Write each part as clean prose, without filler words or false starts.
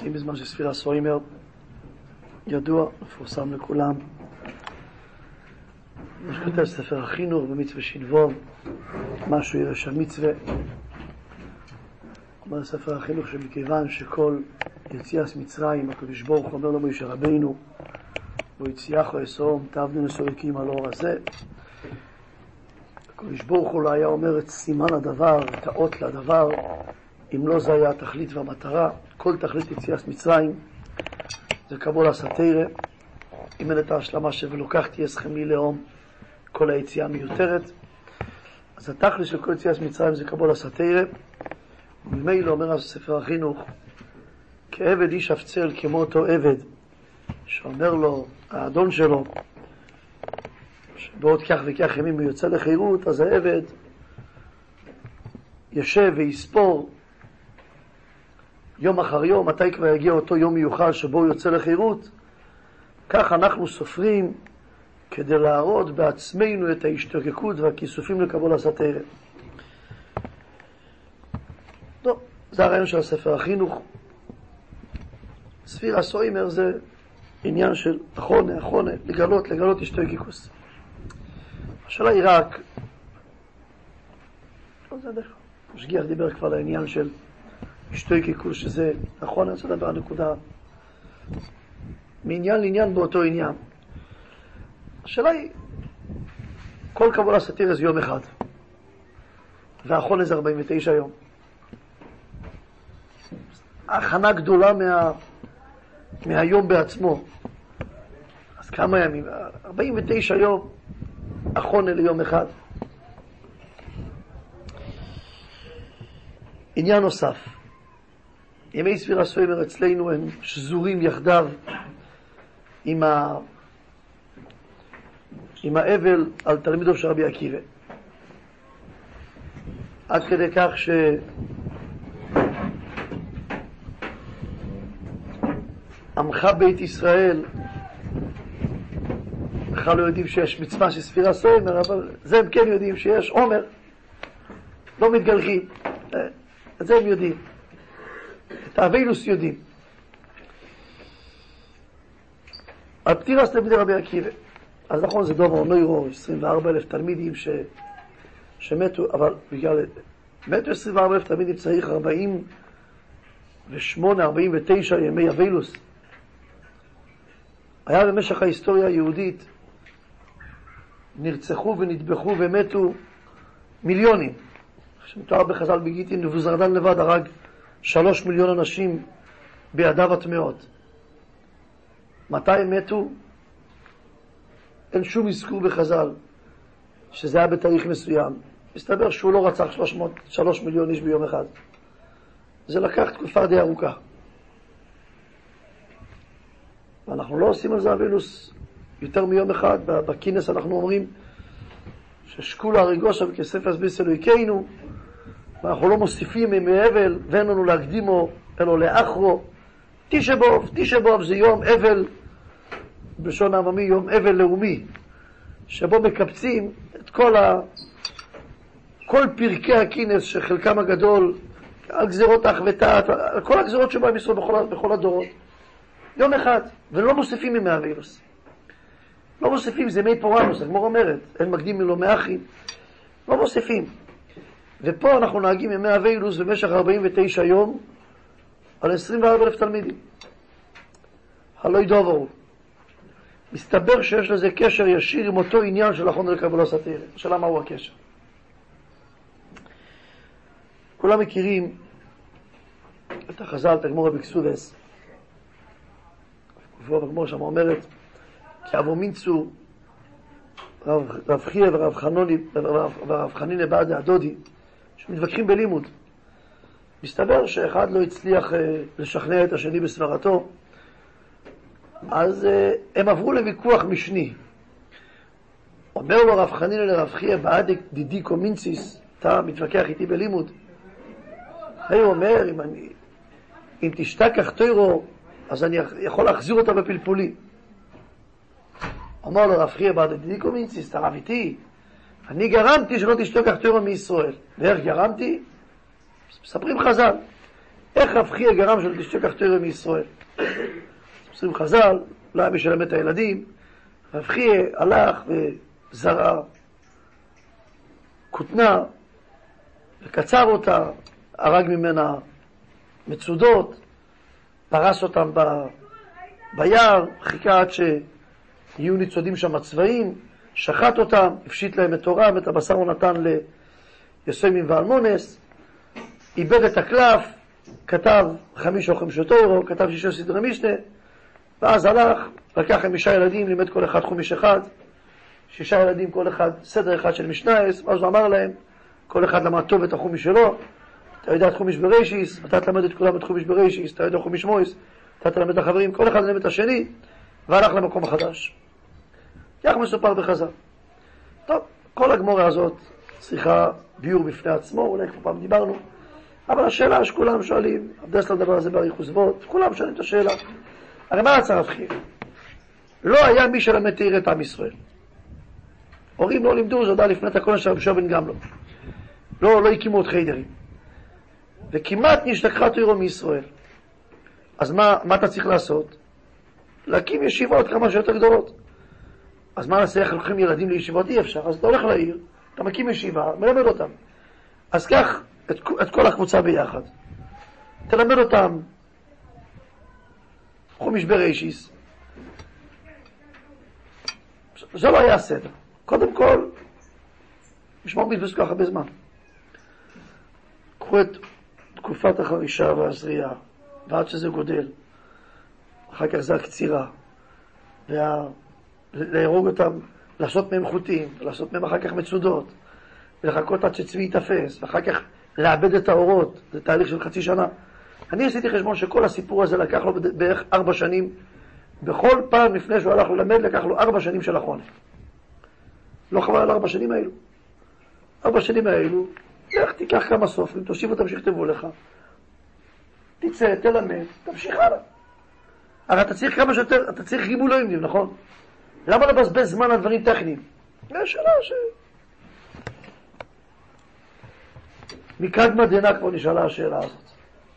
מתים בזמן של ספירה סוימר, ידוע, מפורסם לכולם. משכתב ספר החינוך במצווה שינבוב, משהו ירש המצווה. אומר ספר החינוך שמכיוון שכל יציאת מצרים, הקדוש ברוך הוא אומר למשה רבינו, ויציאך אסום תעבדו מסולקים על האור הזה. הקדוש ברוך הוא לא היה אומר את סימן הדבר, את האות לדבר, אם לא זה היה התכלית והמטרה. כל תכלית יציאת מצרים זה קבול הסתירה. אם אין את ההשלמה ולוקחתי אסכם לי לאום, כל היציאה מיותרת. אז התכלית של כל יציאת מצרים זה קבול הסתירה. וממילא אומר ספר החינוך, כעבד איש אפצל כמו אותו עבד שאומר לו האדון שלו שבעוד כך וכך ימים הוא יוצא לחירות, אז העבד ישב ויספור יום אחר יום מתי כבר יגיע אותו יום מיוחד שבו הוא יוצא לחירות. כך אנחנו סופרים כדי להראות בעצמנו את ההשתוקקות והכיסופים לקבול הסתירה. טוב, זה הרעיון של ספר החינוך. ספירה סוימר זה עניין של אחרונה, לגלות השתוקקות. השאלה היא רק, משגיח דיבר כבר לעניין של השתוקקות, שזה אחרונה, זה דבר הנקודה מעניין לעניין באותו עניין. השאלה היא, כל קבול הסתירה זה יום אחד, והאחרונה זה 49 יום. הכנה גדולה מהיום בעצמו. אז כמה ימים? 49 יום, אחרונה ליום אחד. עניין נוסף, ימי ספירה סוימר אצלנו הם שזורים יחדיו עם האבל על תלמידו של רבי עקיבא. עד כדי כך עמך בית ישראל בכלל לא יודעים שיש מצווה של ספירה סוימר, אבל זה הם כן יודעים שיש עומר, לא מתגלחים, את זה הם יודעים, את האבילוס יודעים. על פטירת תלמידי רבי עקיבא, אז נכון זה דובר נוירו, 24,000 תלמידים שמתו, אבל בגלל מתו 24,000 תלמידים צריך 49 ימי אבילוס. היה במשך ההיסטוריה היהודית נרצחו ונטבחו ומתו מיליונים. שמתואר בחז"ל בגיטין, נבוזרדן לבד הרג 3 מיליון אנשים בידיו הטמאות. מתי הם מתו? אין שום אזכור בחז"ל שזה היה בתאריך מסוים. מסתבר שהוא לא רצח 3 מיליון איש ביום אחד. זה לקח תקופה די ארוכה. ואנחנו לא עושים על זה אבילוס יותר מיום אחד. בכינס אנחנו אומרים ששקולה הריגושה וכספס ביס אלוהיכנו, ואנחנו לא מוסיפים ימי אבל ואין לנו להקדימו אלו לאחרו. תשבוב זה יום אבל, בלשון העממי יום אבל לאומי, שבו מקבצים את כל פרקי הכינס שחלקם הגדול על גזירות אחוותת, על כל הגזירות שבהם ישראל בכל הדורות, יום אחד, ולא מוסיפים ימי אבילוס. לא מוסיפים, זה מי פורנוס, הגמרא אומרת, אין מקדים מלא מאחים, לא מוסיפים. ופה אנחנו נהגים ימי אבילוס במשך 49 יום על 24,000 תלמידים. הלא ידוברו. מסתבר שיש לזה קשר ישיר עם אותו עניין של אחרונה לקבול הסתירה. השאלה מהו הקשר? כולם מכירים את החז"ל, את הגמרא בקסודס. הגמרא שם אומרת, כי אבו מינצו, רב חייא ורב חנינא בעד הדודי, שמתווכחים בלימוד. מסתבר שאחד לא הצליח לשכנע את השני בסברתו, אז הם עברו לוויכוח משני. אומר לו רב חנינא לרב חייא בעד דידי קומינציס, אתה מתווכח איתי בלימוד. הוא אומר, אם תשתכח תוירו, אז אני יכול להחזיר אותה בפלפולי. אמר לו רב חייא בעד דידי קומינציס, אתה רב איתי? אני גרמתי שלא תשתכח תוירו מישראל. ואיך גרמתי? מספרים חז"ל. איך רב חייא גרם של תשכח תורה מישראל? מספרים חז"ל, לא היה מי שלמד את הילדים, רב חייא הלך וזרע כותנה וקצר אותה, הרג ממנה מצודות, פרס אותם ביער, חיכה עד שיהיו ניצודים שם צבעים, שחט אותם, הפשיט להם את תורם, את הבשר הוא נתן ליסוימים ואלמונס, איבד את הקלף, כתב 5 או 5 תוירו, כתב 6 סדרי משנה, ואז הלך, לקח 5 ילדים, לימד כל אחד חומש אחד, 6 ילדים כל אחד סדר אחד של משנייס, ואז הוא אמר להם, כל אחד למד טוב את החומש שלו, אתה יודע את חומש בראשיס, אתה תלמד את כולם את חומש בראשיס, אתה יודע חומש מויס, אתה תלמד את החברים, כל אחד ללמד את השני, והלך למקום החדש. כך מסופר בחז"ל. טוב, כל הגמורה הזאת צריכה ביור בפני עצמו, אולי כבר פעם דיברנו, אבל השאלה שכולם שואלים, הבדס לדבר הזה באריכות סבות, כולם שואלים את השאלה, הרי מה רצה רב חייא? לא היה מי שלמד תורה את עם ישראל. הורים לא לימדו, זה הודעה לפני את הכל של רבי שועה בן גמלא. לא הקימו עוד חיידרים. וכמעט נשתכחה תורה מישראל. אז מה אתה צריך לעשות? להקים ישיבות כמה שיותר גדולות. אז מה נעשה, איך לוקחים ילדים לישיבות? אי אפשר. אז אתה הולך לעיר, אתה מקים ישיבה, מלמד אותם. אז קח את כל הקבוצה ביחד. תלמד אותם חומש בראשיס. זה לא היה הסדר. קודם כל, משמע מתבז כל כך הרבה זמן. קחו את תקופת החרישה והזריעה, ועד שזה גודל. אחר כך זה הקצירה. להרוג אותם, לעשות מהם חוטים, לעשות מהם אחר כך מצודות, ולחכות עד שצבי יתפס, ואחר כך לאבד את האורות, זה תהליך של 0.5 שנה. אני עשיתי חשבון שכל הסיפור הזה לקח לו בערך 4 שנים, בכל פעם לפני שהוא הלך ללמד, לקח לו 4 שנים של החונה. לא חבל על 4 שנים האלו. 4 שנים האלו, לך תיקח כמה סופרים, תושיב אותם שיכתבו לך, תצא, תלמד, תמשיך הלאה. הרי אתה צריך כמה שיותר, אתה צריך ריבוי לא יודעים, נכון? למה לבזבז זמן על דברים טכניים? זה שאלה מקדמה דנא כבר נשאלה השאלה הזאת.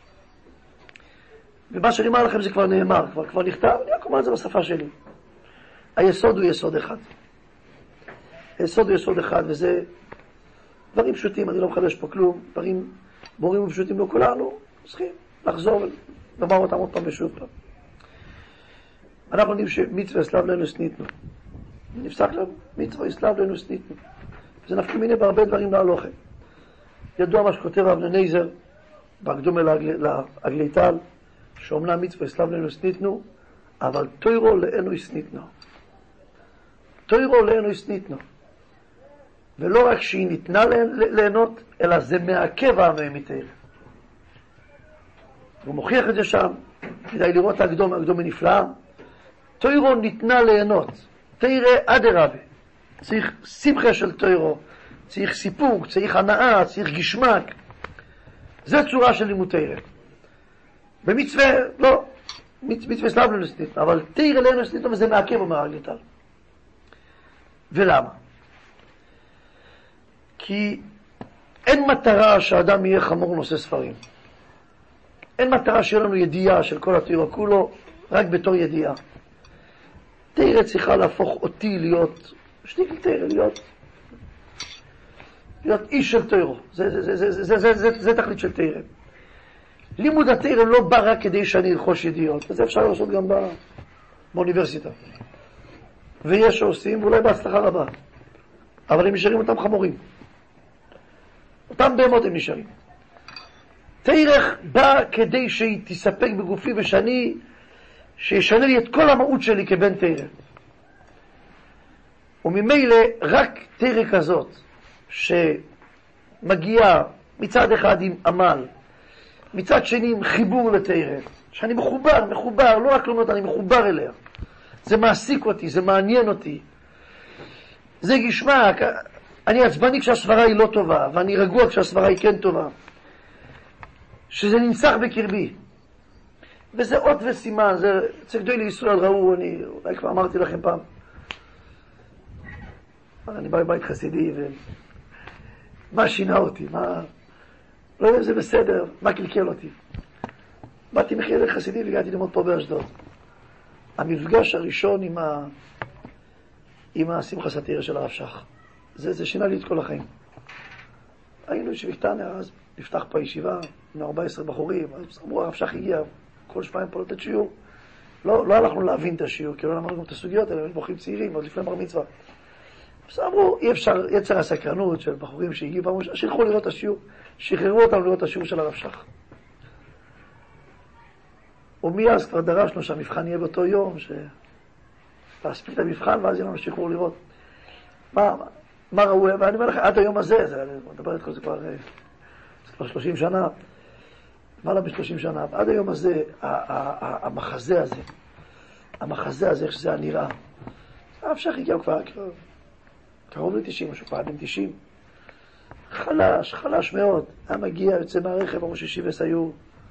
ומה שאני אומר לכם זה כבר נאמר, כבר נכתב, אני רק אומר את זה בשפה שלי. היסוד הוא יסוד אחד. היסוד הוא יסוד אחד, וזה דברים פשוטים, אני לא מחדש פה כלום, דברים ברורים ופשוטים לא כולנו, צריכים לחזור ולומר אותם עוד פעם ושוב פעם. אנחנו יודעים שמצווה סלב לנו סניתנו. נפסק לנו, מצווה סלב לנו סניתנו. זה נפקא מיני בהרבה דברים להלוכה. ידוע מה שכותב אבנר נייזר, בהקדומה לעגלי טל, שאומנם מצווה סלב לנו סניתנו, אבל תוירו לאנו סניתנו. תוירו לאנו סניתנו. ולא רק שהיא ניתנה ליהנות, אלא זה מעכב העמי מתאר. הוא מוכיח את זה שם, כדאי לראות ההקדומה נפלאה. תוירו ניתנה ליהנות, תירא אדרבה. צריך שמחה של תוירו, צריך סיפוק, צריך הנאה, צריך גשמק. זה צורה של לימוד תירא. במצווה, לא, מצווה סלב לנו סניתנו, אבל תירא לנו סניתנו, וזה מעכב אומר הגליטל. ולמה? כי אין מטרה שהאדם יהיה חמור נושא ספרים. אין מטרה שיהיה לנו ידיעה של כל התירא כולו, רק בתור ידיעה. תירא צריכה להפוך אותי להיות, שתיקל תירא, להיות איש של תירא. זה תכלית של תירא. לימוד התירא לא בא רק כדי שאני ארכוש ידיעות, וזה אפשר לעשות גם באוניברסיטה. ויש שעושים, ואולי בהצלחה רבה. אבל הם נשארים אותם חמורים. אותם בהמות הם נשארים. תירא בא כדי שהיא תספק בגופי ושאני, שישנה לי את כל המהות שלי כבן תירא. וממילא רק תירא כזאת, שמגיעה מצד אחד עם עמל, מצד שני עם חיבור לתירא, שאני מחובר, לא רק לומד, אני מחובר אליה. זה מעסיק אותי, זה מעניין אותי. זה גשמק, אני עצבני כשהסברה היא לא טובה, ואני רגוע כשהסברה היא כן טובה. שזה ננסח בקרבי. וזה אות וסימן, זה אצל גדולי ישראל ראו, אני אולי כבר אמרתי לכם פעם. אני בא בבית חסידי, ומה שינה אותי, לא יודע אם זה בסדר, מה קלקל אותי. באתי מחילק חסידי והגעתי ללמוד פה באשדוד. המפגש הראשון עם השמחה סאטירה של הרב שך. זה שינה לי את כל החיים. היינו שבקטנה, אז נפתח פה ישיבה, עם 14 בחורים, אז אמרו, הרב שך הגיע כל שבועיים פה לתת שיעור. לא הלכנו להבין את השיעור, כי לא למדנו גם את הסוגיות האלה, יש בחורים צעירים, עוד לפני בר מצווה. אז אמרו, אי אפשר, יצר הסקרנות של בחורים שהגיעו פעם, שילכו לראות את השיעור, שחררו אותם לראות את השיעור של הרב שך. ומאז כבר דרשנו שהמבחן יהיה באותו יום, להספיק את המבחן, ואז יהיה לנו שחרור לראות. מה ראו, ואני אומר לך, עד היום הזה, אני מדבר את כל זה כבר 30 שנה, למעלה ב-30 שנה, עד היום הזה, המחזה הזה, איך שזה היה נראה. הרב שך הגיע כבר קרוב ל-90, משהו כבר עד 90. חלש מאוד. היה מגיע, יוצא מהרכב, אמרו שישיבס היו,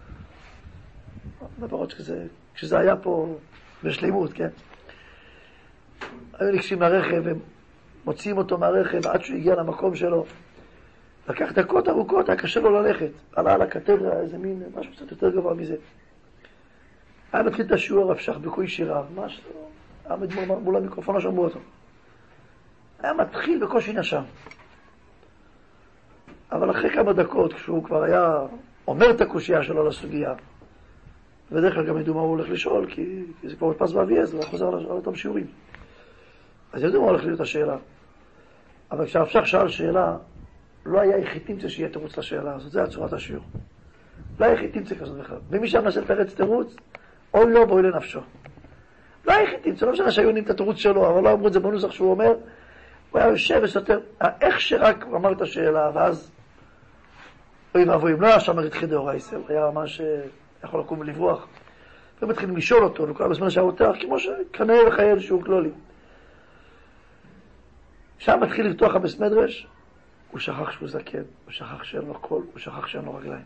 דברות כשזה היה פה בשלימות, כן? היו ניגשים מהרכב, הם מוציאים אותו מהרכב עד שהוא הגיע למקום שלו. לקח דקות ארוכות, היה קשה לו ללכת. עלה על הקתדרה, איזה מין, משהו קצת יותר גבוה מזה. היה מתחיל את השיעור הרב שך בקוי שיריו, משהו, היה מדמור מול המיקרופון, לא שמעו אותו. היה מתחיל בקושי נשם. אבל אחרי כמה דקות, כשהוא כבר היה אומר את הקושייה שלו לסוגיה, ובדרך כלל גם ידעו מה הוא הולך לשאול, כי זה כבר מודפס באבי-עז, הוא חוזר על אותם שיעורים. אז ידעו מה הולך להיות השאלה. אבל כשהרב שך שאל שאלה, לא היה יחיתימצה שיהיה תירוץ לשאלה הזאת, זה היה צורת השיעור. לא היה יחיתימצה כזאת בכלל. ומי שם נשאל תרץ תירוץ, או לא בואי לנפשו. לא היה יחיתימצה, לא משנה שהיו עונים את התירוץ שלו, אבל לא אמרו את זה בנוסח שהוא אומר, הוא היה יושב וסותר, איך שרק אמר את השאלה, ואז אוי ואבוי, אם לא היה שם מריתחי דאורייסר, היה ממש יכול לקום ולברוח. ומתחילים לשאול אותו, וכולם בזמן שהרותח, כמו שכנראה לחייל שהוא כלולי. שם מתחיל לפתוח המס מדרש, הוא שכח שהוא זקן, הוא שכח שאין לו קול, הוא שכח שאין לו רגליים.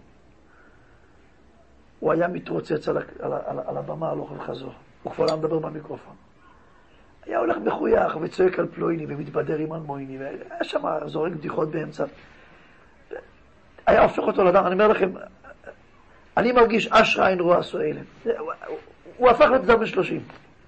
הוא היה מתרוצץ על הבמה הלוך וחזור, הוא כבר לא מדבר במיקרופון. היה הולך מחוייך וצועק על פלויני ומתבדר עם אלמויני, והיה שם זורק בדיחות באמצע. היה הופך אותו לאדם, אני אומר לכם, אני מרגיש אשרה אין רואה סואלם. הוא הפך לבן בן 30.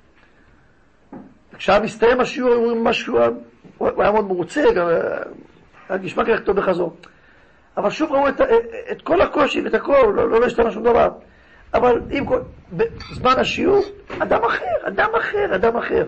כשהיה מסתיים השיעור, הוא משהו, הוא היה מאוד מרוצה, היה נשמע כך טוב בחזור. אבל שוב ראו את כל הקושי ואת הכל, לא השתנה שום דבר. אבל בזמן השיעור, אדם אחר.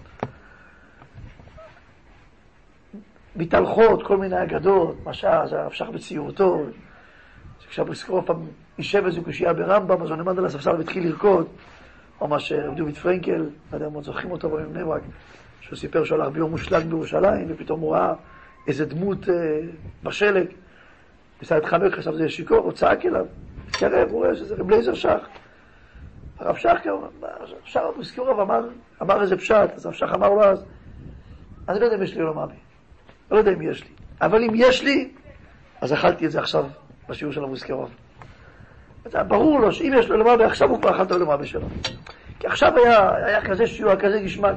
מתהלכות, כל מיני אגדות, משל, זה הרב שך בציורתו, כשהבריסקרוף יישב איזו קושייה ברמב"ם, אז הוא נעמד על הספסל והתחיל לרקוד, או מה שדוד פרנקל, לא יודע אם עוד זוכרים אותו בבני ברק, שהוא סיפר שהוא הלך ביום מושלג בירושלים, ופתאום הוא ראה איזה דמות בשלג, ניסה להתחמק, חשב זה שיקור, הוא צעק אליו, התקרב, הוא רואה שזה רב לייזר שך. הרב שך, עכשיו הבריסקרוף אמר איזה פשט, אז הרב שך אמר לו אז, אני לא יודע אם יש לי או לא מאמין. לא יודע אם יש לי. אבל אם יש לי, אז אכלתי את זה עכשיו בשיעור של המוזכרון. ברור לו שאם יש לו למעלה, עכשיו הוא כבר אכלת לו למעלה שלו. כי עכשיו היה כזה שיעור, כזה גשמק.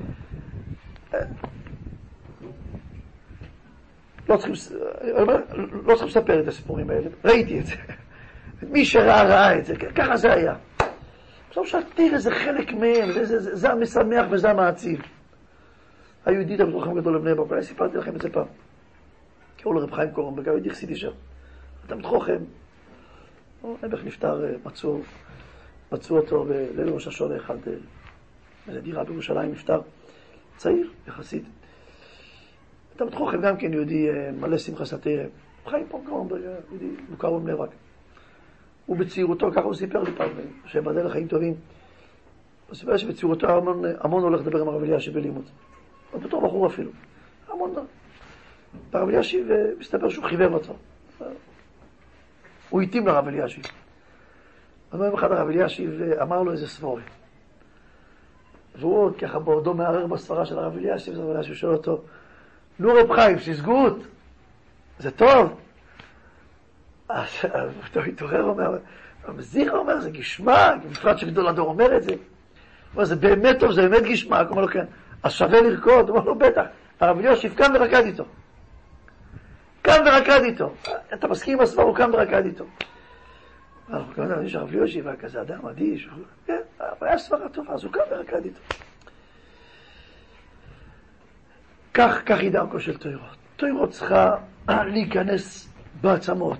לא צריכים לספר את הסיפורים האלה. ראיתי את זה. מי ראה את זה. ככה זה היה. עכשיו תראה, זה חלק מהם. זה המשמח וזה המעציב. היהודית המתרוחם גדול לבני ברק, אני סיפרתי לכם את זה פעם. קראו לרב חיים קורם, בגלל הייתי חסידי שם. אתה מתרוחם, נבח נפטר, מצאו אותו בליל ראש השונה אחד, באיזו דירה בירושלים, נפטר, צעיר, יחסית. אתה מתרוחם גם כן יהודי מלא שמחה סאטירה. חיים פה קורם, יהודי מוכר בבני ברק. הוא בצעירותו, ככה הוא סיפר לי פעם, שבדרך חיים טובים. הוא סיפר שבצעירותו המון הולך לדבר עם הרב אלישיב בלימוד. או בתור בחור אפילו. המון דבר. הרב אלישיב מסתבר שהוא חיבר אותו. הוא התאים לרב אלישיב. אז יום אחד הרב אלישיב אמר לו איזה סבורי. והוא עוד ככה בעודו מערער בסברה של הרב אלישיב, אז הרב אלישיב שואל אותו, נו רב חיים, שסגות, זה טוב? אז הוא התעורר, אומר, המזיחה אומר, זה גשמק, בפרט שגדול הדור אומר את זה. הוא אומר, זה באמת טוב, זה באמת גשמק. הוא אומר לו, כן. אז שווה לרקוד, הוא אומר לו, בטח. הרב אלישיב קם ורקד איתו. קם ורקד איתו. אתה מסכים עם הסבר, הוא קם ורקד איתו. אנחנו כמובן, יש הרב ליושי, והיה כזה אדם אדיש, כן, אבל היה סברה טובה, אז הוא קם ורקד איתו. כך היא דרכו של תוירות. תוירות צריכה להיכנס בעצמות,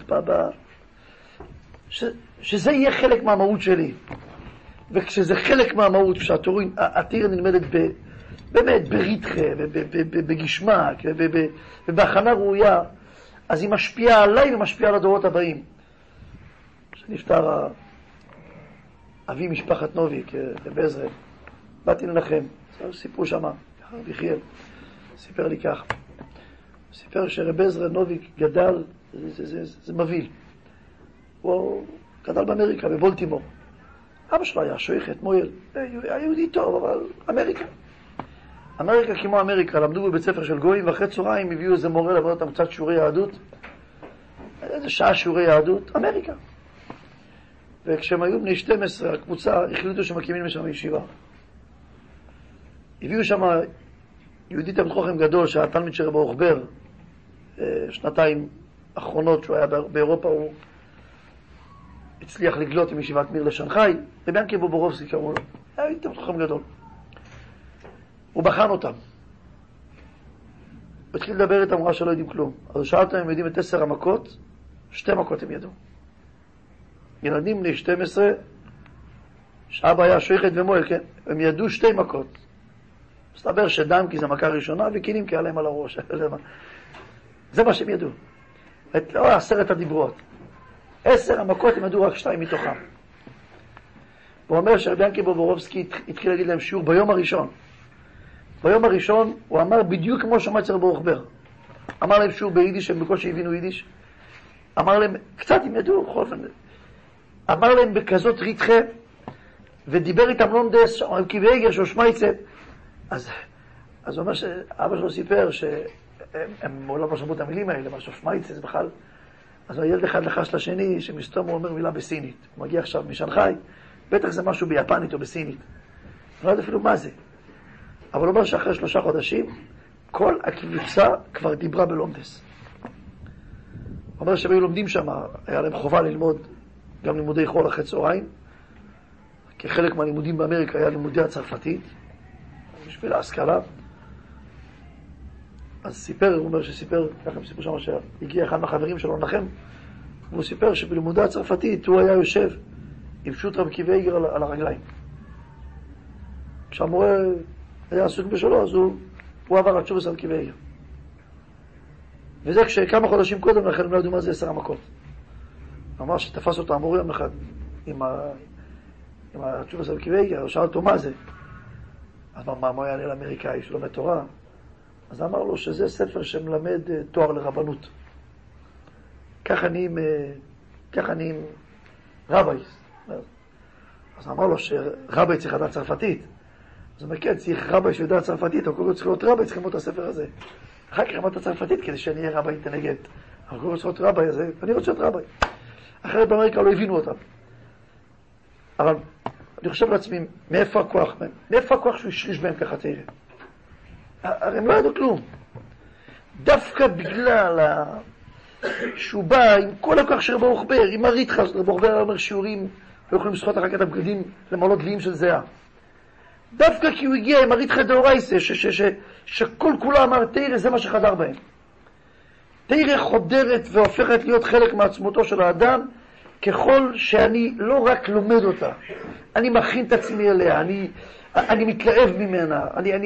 שזה יהיה חלק מהמהות שלי. וכשזה חלק מהמהות, כשהתורה נלמדת באמת בריתחה, בגשמק, ובהכנה ראויה, אז היא משפיעה עליי ומשפיעה על הדורות הבאים. כשנפטר אבי משפחת נוביק בעזרא, באתי לנחם, סיפרו שמה, רבי יחיאל, סיפר לי כך, סיפר שרבי עזרא נוביק גדל, זה מביא, הוא גדל באמריקה, בבולטימור. אבא שלו היה שייכת, מויל, היה יהודי טוב, אבל אמריקה כמו אמריקה, למדו בבית ספר של גויים, ואחרי צהריים הביאו איזה מורה לעבוד אותם קצת שיעורי יהדות, איזה שעה שיעורי יהדות, אמריקה. וכשהם היו בני 12, הקבוצה החליטו שמקימים משם ישיבה. הביאו שם יהודי תלמיד חכם גדול, שהיה תלמיד של רבי אוכבר, שנתיים אחרונות שהוא היה באירופה, הוא הצליח לגלות עם ישיבת מיר לשנחאי, רבי ינקי בובורובסקי קראו לו, היה יהודי תלמיד חכם גדול. הוא בחן אותם. הוא התחיל לדבר איתם, ראה שלא יודעים כלום. אז הוא שאל אותם, הם יודעים את 10 המכות, 2 מכות הם ידעו. ילדים בני 12, שאבא היה שייכת ומועל, כן? הם ידעו 2 מכות. מסתבר שדם כי זה מכה ראשונה, וקינים כי עליהם על הראש. זה מה שהם ידעו. לא 10 הדיברות. 10 המכות הם ידעו רק 2 מתוכם. הוא אומר שרבי ינקי בובורובסקי התחיל להגיד להם שיעור ביום הראשון. ביום הראשון הוא אמר בדיוק כמו שמע אצל רבי אוכבר. אמר להם שיעור ביידיש, הם בקושי הבינו יידיש. אמר להם, קצת הם ידעו, בכל אופן. אמר להם בכזאת ריתחה, ודיבר איתם לונדס, הם כבייגר שהוא שמייצה. אז הוא אומר שאבא שלו סיפר שהם מעולם לא שמעו את המילים האלה, מה שושמייצה זה בכלל. אז הילד אחד לחש לשני, שמסתום הוא אומר מילה בסינית. הוא מגיע עכשיו משנחאי, בטח זה משהו ביפנית או בסינית. אני לא יודע אפילו מה זה. אבל הוא אומר שאחרי 3 חודשים, כל הקבוצה כבר דיברה בלונדס. הוא אומר שהם היו לומדים שם, היה להם חובה ללמוד גם לימודי חול אחרי צהריים. כחלק מהלימודים באמריקה היה לימודי הצרפתית, בשביל ההשכלה. אז סיפר, הוא אומר שסיפר, ככה הם סיפרו שם שהגיע אחד מהחברים שלו לנחם, והוא סיפר שבלימודי הצרפתית הוא היה יושב עם פשוט רב כבייגר על הרגליים. כשהמורה היה עסוק בשלו, אז הוא עבר לתשובס על כבייגר. וזה כשכמה חודשים קודם לכן הם לא ידעו מה זה 10 המכות. אמר שתפס אותו המורה יום אחד עם התשובס על כבייגר, הוא שאל אותו מה זה. אז מה הוא יענה לאמריקאי שלומד תורה? אז אמר לו שזה ספר שמלמד תואר לרבנות. ככה נהיים רבי. אז אמר לו שרבי צריך לדעת צרפתית. אז הוא אומר, כן, צריך רבי שיודע צרפתית, אבל קודם צריך להיות רבי, צריך ללמוד את הספר הזה. אחר כך ללמוד את הצרפתית כדי שאני אהיה רבי אינטליגנט. אבל קודם צריך להיות רבי הזה, ואני רוצה להיות רבי. אחרת באמריקה לא הבינו אותם. אבל אני חושב לעצמי, מאיפה הכוח? מאיפה הכוח שהוא השריש בהם ככה תראה? הרי הם לא ידעו כלום. דווקא בגלל שהוא בא עם כל הכוח של רבי אוכבר, עם הריתחה, רבי אוכבר אומר שיעורים, לא יכולים לשחות אחר כך את הבגדים למעלות דליים של זהה. דווקא כי הוא הגיע עם הריתחה דאורייסה, שכל כולה אמר, תראה, זה מה שחדר בהם. תראה חודרת והופכת להיות חלק מעצמותו של האדם, ככל שאני לא רק לומד אותה, אני מכין את עצמי אליה, אני מתלהב ממנה,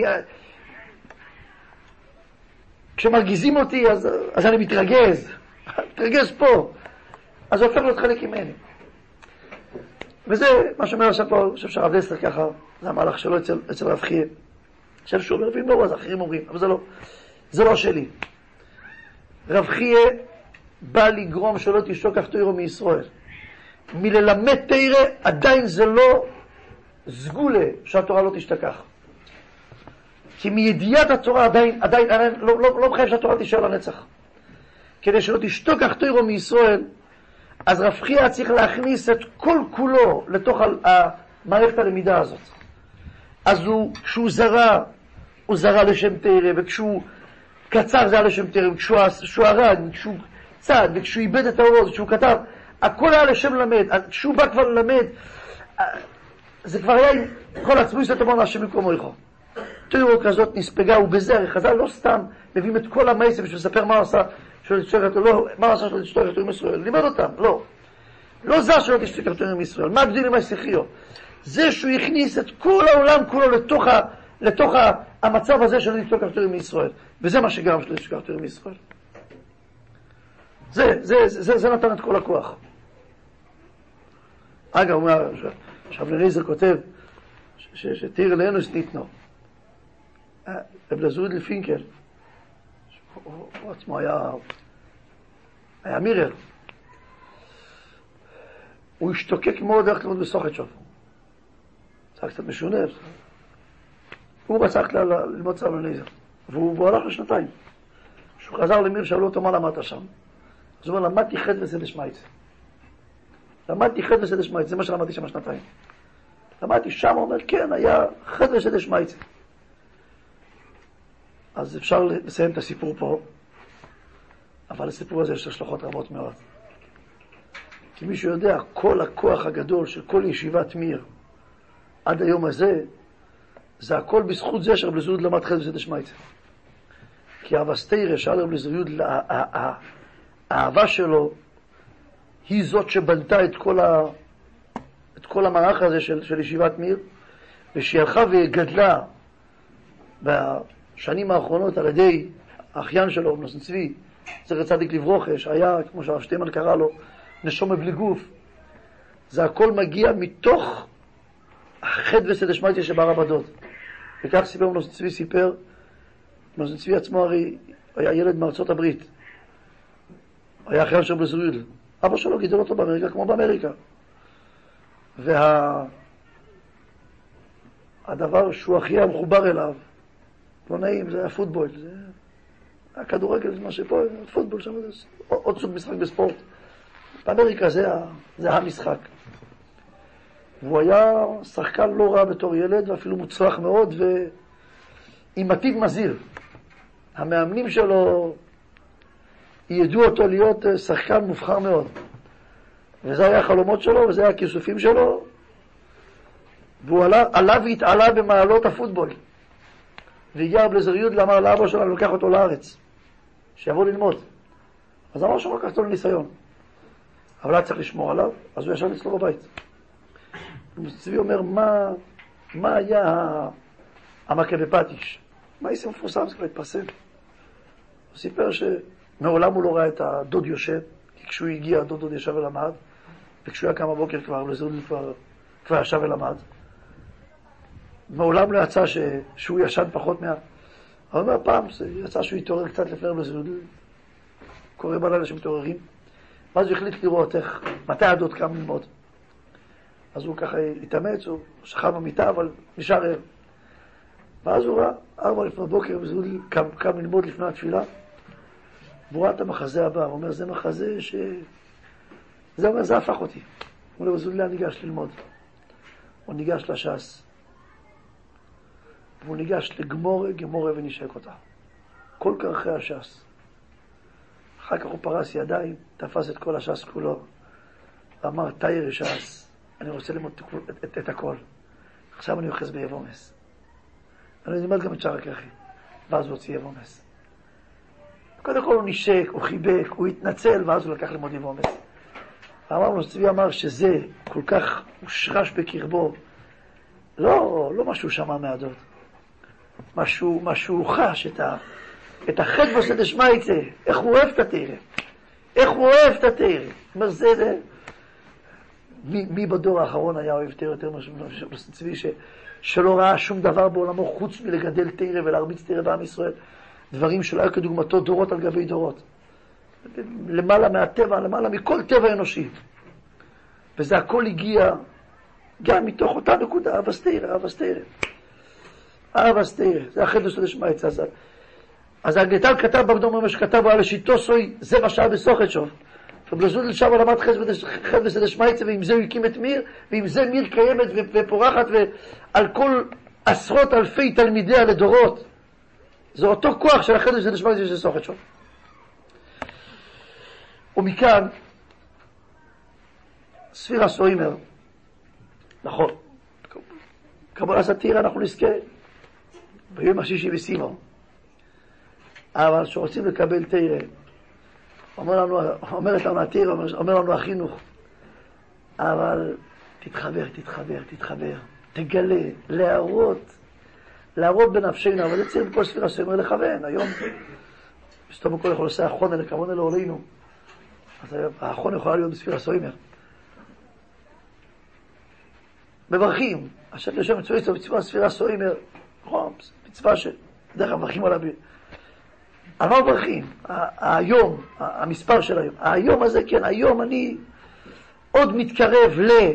כשמרגיזים אותי, אז אני מתרגז פה, אז זה הופך להיות חלק ממני. וזה מה שאומר עכשיו פה, אני חושב שהרב דסלר ככה, זה המהלך שלו אצל רב חייה. אני חושב שהוא אומר, ואם לא, אז אחרים אומרים, אבל זה לא שלי. רב חייה בא לגרום שלא תשתוקח תורה מישראל. מללמד תורה עדיין זה לא סגולה שהתורה לא תשתכח. כי מידיעת התורה עדיין לא מחייב שהתורה תישאר לנצח. כדי שלא תשתוקח תורה מישראל, אז רב חייה צריך להכניס את כל כולו לתוך המערכת הלמידה הזאת. אז כשהוא זרע, הוא זרע לשם תורה, וכשהוא קצר זה היה לשם תורה, וכשהוא הרג, וכשהוא צד, וכשהוא איבד את האורות, וכשהוא כתב, הכל היה לשם למד. כשהוא בא כבר ללמד, זה כבר היה עם כל עצמי שתאמר להשם במקומו איכו. תיאור כזאת נספגה, ובזה חז"ל לא סתם מביאים את כל המעשים בשביל לספר מה עשה של תשתוקת, לא, מה עשה של תשתוקת עם ישראל, לימד אותם, לא. לא זה שלא תשתוקת עם ישראל, מה גדיל עם השיחיו? זה שהוא הכניס את כל העולם כולו לתוך המצב הזה של תשתוקת עם ישראל, וזה מה שגרם של תשתוקת עם ישראל. זה נתן את כל הכוח. אגב, הוא אומר, שאבן אליעזר כותב, שתיר לאנוס ניתנו. אבלזוד לפינקל, הוא עצמו היה מירר. הוא השתוקק מאוד ללכת ללמוד בסוכת שוב. זה היה קצת משונה. הוא רצה ללמוד אצל אבן אליעזר. והוא הלך לשנתיים. כשהוא חזר למיר, שאלו אותו מה למדת שם. אז הוא אומר, למדתי חטא וסדר שמייץ. למדתי חטא וסדר שמייץ, זה מה שלמדתי שם שנתיים. למדתי שם, הוא אומר, כן, היה חטא וסדר שמייץ. אז אפשר לסיים את הסיפור פה, אבל הסיפור הזה יש השלכות רבות מאוד. כי מישהו יודע, כל הכוח הגדול של כל ישיבת מיר, עד היום הזה, זה הכל בזכות זה שרב אליעזר למד חטא וסדר שמייץ. כי אבסטיירה, שאל רב אליעזר יהוד, האהבה שלו היא זאת שבנתה את כל המערך הזה של ישיבת מיר, ושהיא הלכה וגדלה בשנים האחרונות על ידי האחיין שלו, נוסן צבי, זכר צדיק לברוכה, שהיה, כמו שהרב שטיימן קרא לו, נשמה בלי גוף. זה הכל מגיע מתוך החטא וסדר שמייץ שבערב הדוד. וכך סיפר נוסן צבי, נוסן צבי עצמו הרי היה ילד מארצות הברית. היה אחיין של רב אליעזר יהודה. אבא שלו גידל אותו באמריקה כמו באמריקה. והדבר שהוא הכי המחובר אליו, לא נעים, זה הפוטבול. זה הכדורגל, זה מה שפה, הפוטבול שם, זה עוד סוג משחק בספורט. באמריקה זה המשחק. והוא היה שחקן לא רע בתור ילד, ואפילו מוצלח מאוד, ועם מטיב מזהיר. המאמנים שלו ידעו אותו להיות שחקן מובחר מאוד. וזה היה החלומות שלו, וזה היה הכיסופים שלו, והוא עלה והתעלה במעלות הפוטבול. והגיע רב אליעזר יהודה, אמר לאבא שלו, אני לוקח אותו לארץ, שיבוא ללמוד. אז אמר שהוא לקח אותו לניסיון. אבל היה צריך לשמור עליו, אז הוא ישב אצלו בבית. צבי אומר, מה היה המכה בפטיש? מה יעשה מפורסם? זה כבר התפרסם. הוא סיפר שמעולם הוא לא ראה את הדוד יושב, כי כשהוא הגיע, הדוד ישב ולמד, וכשהוא היה קם בבוקר כבר, כבר ישב ולמד. מעולם לא יצא שהוא ישן פחות אבל מהפעם יצא שהוא התעורר קצת לפני רב אליעזר, קורא בלילה שמתעוררים, ואז הוא החליט לראות מתי הדוד קם ללמוד. אז הוא ככה התאמץ, הוא שכב במיטה, אבל נשאר ער. ואז הוא ראה, 4 לפנות בוקר, הוא קם ללמוד לפני התפילה, והוא ראה את המחזה הבא, הוא אומר, זה מחזה זה אומר, זה הפך אותי. הוא אומר, זוליה ניגש ללמוד. הוא ניגש לש"ס. והוא ניגש לגמורה ונשק אותה. כל כרכי הש"ס. אחר כך הוא פרס ידיים, תפס את כל הש"ס כולו, ואמר, תאיר ש"ס, אני רוצה ללמוד את הכל. עכשיו אני אוחז ביבומס. אני אלמד גם את שאר הכרכים. ואז הוא הוציא יבומס. קודם כל הוא נשק, הוא חיבק, הוא התנצל, ואז הוא לקח ללמוד יבומס. ואמרנו, צבי אמר שזה כל כך הושרש בקרבו, לא משהו שמע מהדוד. משהו חש את החטא וסדר שמייץ, איך הוא אוהב את התורה. איך הוא אוהב את התורה. אומר, זה. מי בדור האחרון היה אוהב תורה יותר נוסן צבי, שלא ראה שום דבר בעולמו חוץ מלגדל תורה ולהרביץ תורה בעם ישראל. דברים שלא היו כדוגמתו דורות על גבי דורות. למעלה מהטבע, למעלה מכל טבע אנושי. וזה הכל הגיע גם מתוך אותה נקודה, אבסטיירה. זה החטא וסדר שמייץ. אז הגלטל כתב בקדום מה שכתב על השיטו סוי, זה מה שהיה בסוכת שוב. ובלזוד לשם למד חטא וסדר שמייץ, ועם זה הוא הקים את מיר, ועם זה מיר קיימת ופורחת, ועל כל עשרות אלפי תלמידיה לדורות. זה אותו כוח של החטא וסדר שמייץ של סוכת שוב. ומכאן, ספירה סוימר, נכון, קבלה סתירה אנחנו נזכה ביום השישי וסימו, אבל שרוצים לקבל תירה, אומרת לנו התירה, אומר לנו החינוך, אבל תתחבר, תגלה, להראות בנפשנו, אבל זה צריך בכל ספירה סוימר לכוון. היום בסתום הכל יכול לעשות החונה לכוונה לעולנו, אז החונה יכולה להיות בספירה סוימר. מברכים, אשר יושב מצווה ספירה סוימר, נכון, מצווה שדרך מברכים עליו. על מה מברכים? היום, המספר של היום. היום הזה, כן, היום אני עוד מתקרב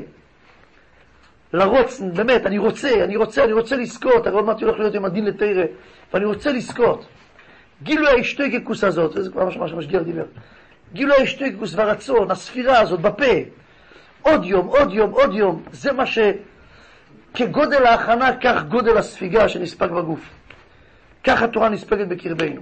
לרוץ, באמת, אני רוצה לזכות, הרי עוד מעט הולך להיות עם הדין לתירה, ואני רוצה לזכות. גילוי ההשתוקקות הזאת, וזה כבר מה שמשגיח דיבר, גילוי ההשתוקקות והרצון, הספירה הזאת בפה, עוד יום, זה מה כגודל ההכנה, כך גודל הספיגה שנספג בגוף. כך התורה נספגת בקרבנו.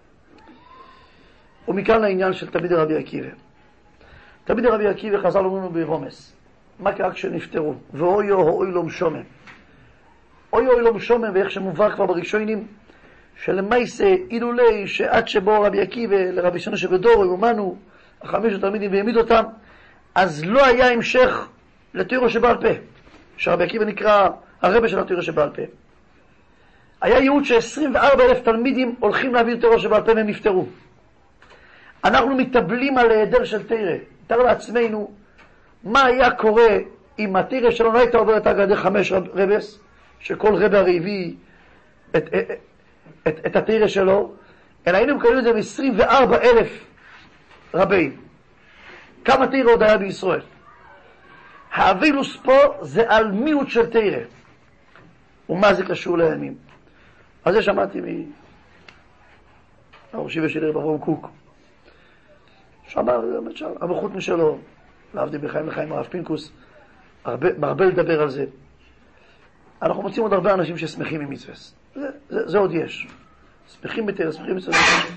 ומכאן לעניין של תלמידי רבי עקיבא. תלמידי רבי עקיבא חז"ל אומרים לנו ברומס, מה קרה כשנפטרו? ואוי לא משומם. אוי לא משומם, ואיך שמובא כבר בראשונים, שלמעשה אילולי שעד שבו רבי עקיבא לרבי שנו שבדורו יומנו, החמש התלמידים והעמיד אותם, אז לא היה המשך לתירו שבעל פה, שרבי עקיבא נקרא הרבה של התירו שבעל פה. היה ייעוד ש24,000 תלמידים הולכים להעביר תירו שבעל פה והם נפטרו. אנחנו מתאבלים על היעדר של תירה. תאר לעצמנו מה היה קורה אם התירה שלנו לא הייתה עוברת על ידי 5 רבס, שכל רבה הרי הביא את התירה שלו, אלא היינו מקבלים את זה מ24,000 רבים. כמה תירה עוד היה בישראל? האבילוס פה זה על מיעוט של תירה. ומה זה קשור לימים? אז זה שמעתי מהראשי ושלי ברום קוק. שאמר, המחות משלו, להבדיל בחיים לחיים הרב פינקוס, מרבה לדבר על זה. אנחנו מוצאים עוד הרבה אנשים ששמחים ממצווה. זה עוד יש. שמחים בתירה, שמחים במצווה.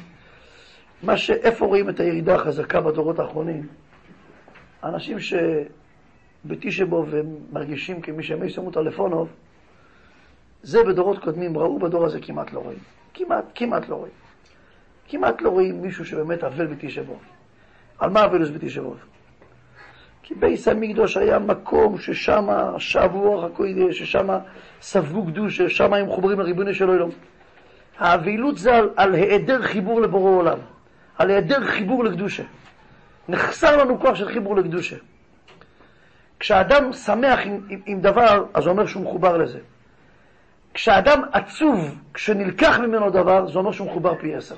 איפה רואים את הירידה החזקה בדורות האחרונים? אנשים שבתשעה באב ומרגישים כמי שמי שמו טלפונוב, זה בדורות קודמים ראו, בדור הזה כמעט לא רואים. כמעט לא רואים. כמעט לא רואים מישהו שבאמת אבל בתשעה באב. על מה אבלוס בתשעה באב? כי בית המקדש היה מקום ששם שבו רוח הקודש, ששם ספגו קדוש, ששם הם מחוברים לריבונו של עולם. האבילות זה על היעדר חיבור לבורא עולם, על היעדר חיבור לקדושה. נחסר לנו כוח של חיבור לקדושה. כשאדם שמח עם דבר, אז הוא אומר שהוא מחובר לזה. כשאדם עצוב, כשנלקח ממנו דבר, זה אומר שהוא מחובר פי 10.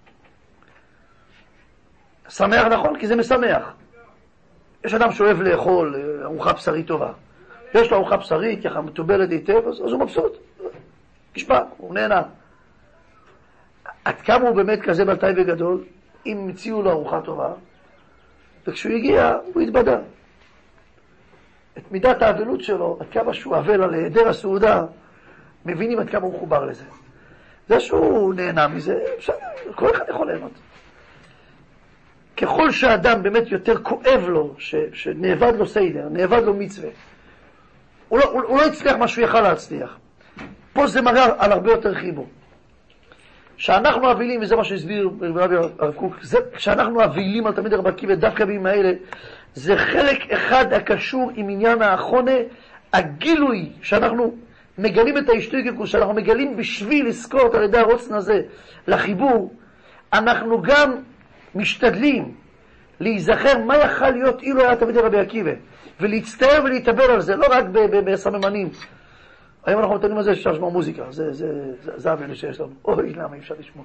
שמח נכון, כי זה משמח. יש אדם שאוהב לאכול ארוחה בשרית טובה. יש לו ארוחה בשרית, ככה מטובלת היטב, אז הוא מבסוט. נשפע, הוא נהנה. עד כמה הוא באמת כזה בלטאי וגדול, אם הציעו לו ארוחה טובה, וכשהוא הגיע, הוא התבדה. את מידת האבלות שלו, עד כמה שהוא אבל על היעדר הסעודה, מבינים עד כמה הוא מחובר לזה. זה שהוא נהנה מזה, בסדר, כל אחד יכול ליהנות. ככל שהאדם באמת יותר כואב לו, שנאבד לו סיידר, נאבד לו מצווה, הוא לא יצליח מה שהוא יכל להצליח. פה זה מראה על הרבה יותר חיבור. שאנחנו אבילים, וזה מה שהסביר רבי הרב קוק, שאנחנו אבילים על תלמיד רבי עקיבא דווקא בימים האלה, זה חלק אחד הקשור עם עניין האחרונה, הגילוי שאנחנו מגלים את ההשתוקקות, שאנחנו מגלים בשביל לזכות על ידי הרוצן הזה לחיבור, אנחנו גם משתדלים להיזכר מה יכל להיות אילו היה תלמיד רבי עקיבא, ולהצטער ולהתאבל על זה, לא רק בסממנים. היום אנחנו נותנים על זה שאפשר לשמוע מוזיקה, זה אבן שיש לנו. אוי, למה אי אפשר לשמוע?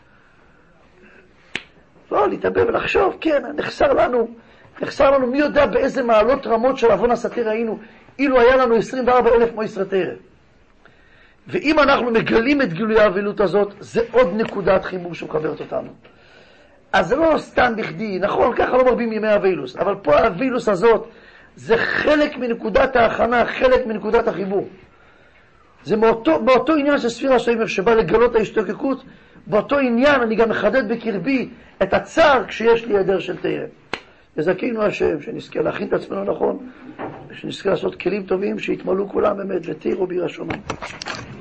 לא, להתאבל ולחשוב, כן, נחסר לנו, מי יודע באיזה מעלות רמות של אבון הסתיר היינו, אילו היה לנו 24,000 מויסרי תורה. ואם אנחנו מגלים את גילוי האבילות הזאת, זה עוד נקודת חיבור שמחברת אותנו. אז זה לא סתם בכדי, נכון, ככה לא מרבים ימי אבילוס, אבל פה האבילוס הזאת, זה חלק מנקודת ההכנה, חלק מנקודת החיבור. זה באותו עניין של ספירה סוימר שבא לגלות ההשתוקקות, באותו עניין אני גם מחדד בקרבי את הצער כשיש לי היעדר של תורה. יזכינו השם, שנזכה להכין את עצמנו נכון, ושנזכה לעשות כלים טובים, שיתמלאו כולם באמת, ותירו בירא שמיים.